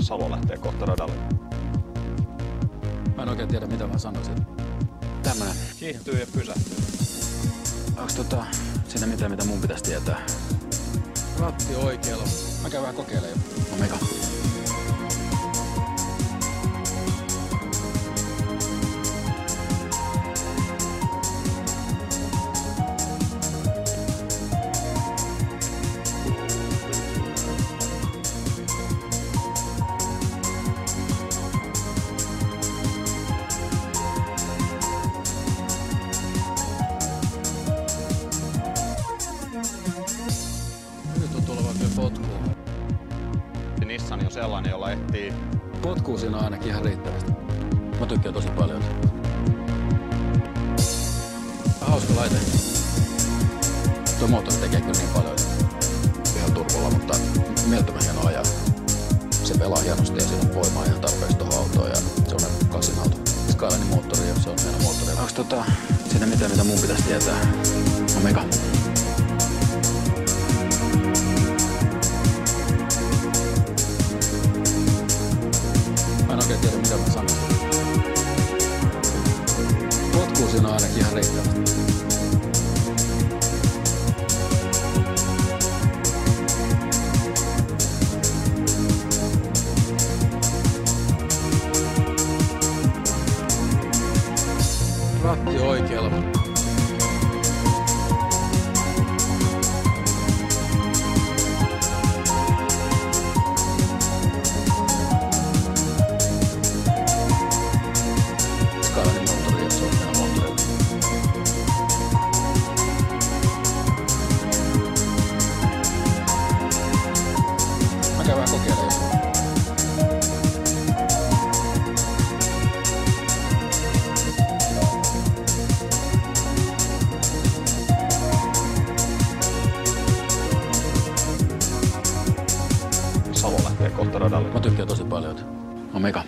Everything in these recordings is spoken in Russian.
Salo lähtee kohta radalle. Mä en oikein tiedä, mitä mä sanoisin. Tämmönen. Kiihtyy ja pysähtyy. Onks siinä mitään, mitä mun pitäisi tietää? Ratti oikealla. Mä käyn vähän kokeilemaan jo. Omega. Nissan on sellainen, jolla ehtii. Potkuu siinä on ainakin ihan riittävästi. Mä tykkään tosi paljon. Hauska laite. Tuo moottori tekee kyllä niin paljon. Ihan turvolla, mutta mielettömän hieno ajaa. Se pelaa hienosti ja siinä on voimaa ihan tarpeeksi tuohon autoon. Ja se on kaksin auto. Skylinein moottori ja se on hieno moottori. Onks siinä mitään, mitä mun pitäisi tietää? Omega. Mä en oikein tiedä, mitä mä sanoisin. Potkuu siinä on ainakin ihan riittävästi. Ratti oikealla. Skylinein moottori ja se on hieno moottori. Mä käyn vähän kokeilemaan jo. Salo lähtee kohta radalle. Mä tykkään tosi paljon. Omega.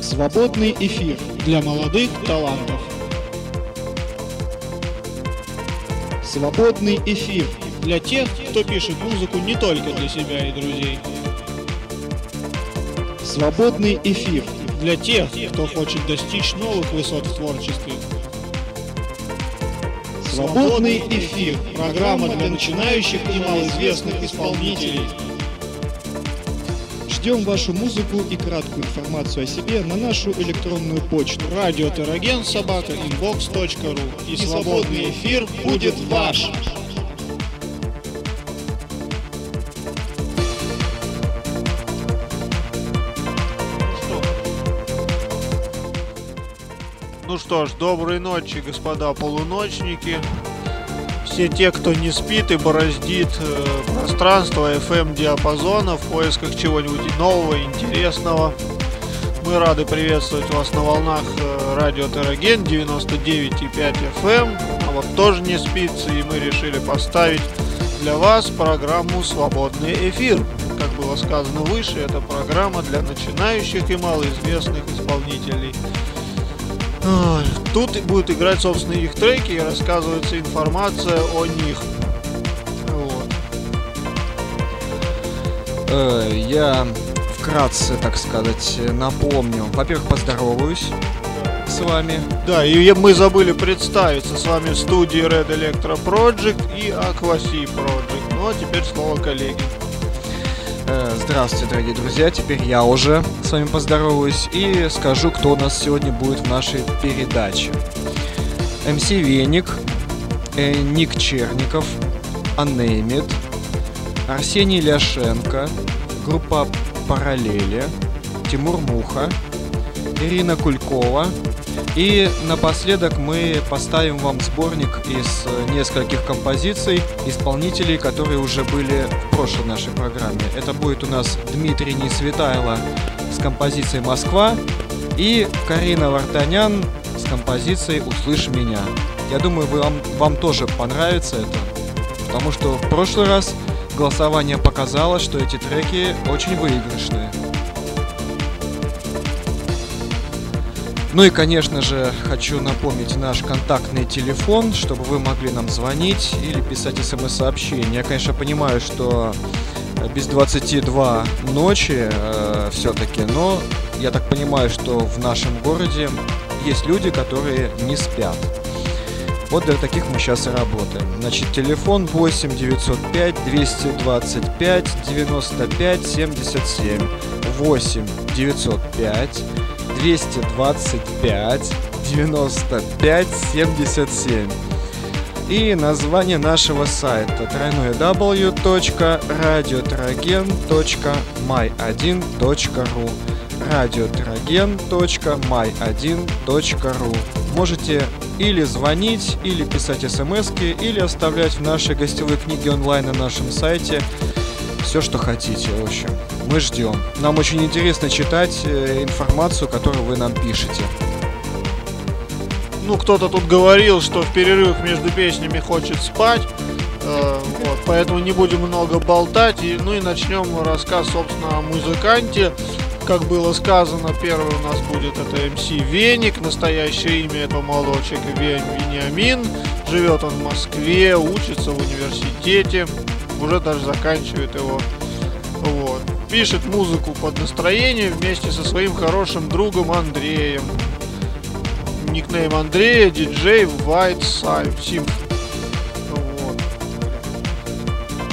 Свободный эфир для молодых талантов. Свободный эфир для тех, кто пишет музыку не только для себя и друзей. Свободный эфир для тех, кто хочет достичь новых высот в творчестве. Свободный эфир – программа для начинающих и малоизвестных исполнителей. Ждем вашу музыку и краткую информацию о себе на нашу электронную почту radioterragen@inbox.ru. И свободный эфир будет ваш! Ну что ж, доброй ночи, господа полуночники. Все те, кто не спит и бороздит пространство FM-диапазона в поисках чего-нибудь нового, интересного. Мы рады приветствовать вас на волнах радио Терраген 99,5 FM. А вот тоже не спится, и мы решили поставить для вас программу «Свободный эфир». Как было сказано выше, это программа для начинающих и малоизвестных исполнителей. Тут будут играть, собственно, их треки и рассказывается информация о них. Вот. Я вкратце, так сказать, напомню. Во-первых, поздороваюсь с вами. Да, и мы забыли представиться. С вами в студии Red Electro Project и Aquasi Project. Ну а теперь слово коллеги. Здравствуйте, дорогие друзья, теперь я уже с вами поздороваюсь и скажу, кто у нас сегодня будет в нашей передаче. МС Веник, Ник Черников, Unnamed, Арсений Ляшенко, группа Параллели, Тимур Муха, Ирина Кулькова. И напоследок мы поставим вам сборник из нескольких композиций исполнителей, которые уже были в прошлой нашей программе. Это будет у нас Дмитрий Несветайло с композицией «Москва» и Карина Вартанян с композицией «Услышь меня». Я думаю, вам тоже понравится это, потому что в прошлый раз голосование показало, что эти треки очень выигрышные. Ну и, конечно же, хочу напомнить наш контактный телефон, чтобы вы могли нам звонить или писать смс-сообщения. Я, конечно, понимаю, что без 22 ночи все-таки, но я так понимаю, что в нашем городе есть люди, которые не спят. Вот для таких мы сейчас и работаем. Значит, телефон 8 905 225 95 77. 8 905 225 95 77. И название нашего сайта www.radioterragen.my1.ru radioterragen.my1.ru. Можете или звонить, или писать смски, или оставлять в нашей гостевой книге онлайн на нашем сайте все, что хотите. В общем, мы ждем. Нам очень интересно читать информацию, которую вы нам пишете. Ну, кто-то тут говорил, что в перерывах между песнями хочет спать. Вот, поэтому не будем много болтать. И начнем рассказ, собственно, о музыканте. Как было сказано, первый у нас будет это МС Веник. Настоящее имя этого молодого человека Вениамин. Живет он в Москве, учится в университете. Уже даже заканчивает его. Вот. Пишет музыку под настроение вместе со своим хорошим другом Андреем. Никнейм Андрея — диджей White Symphony.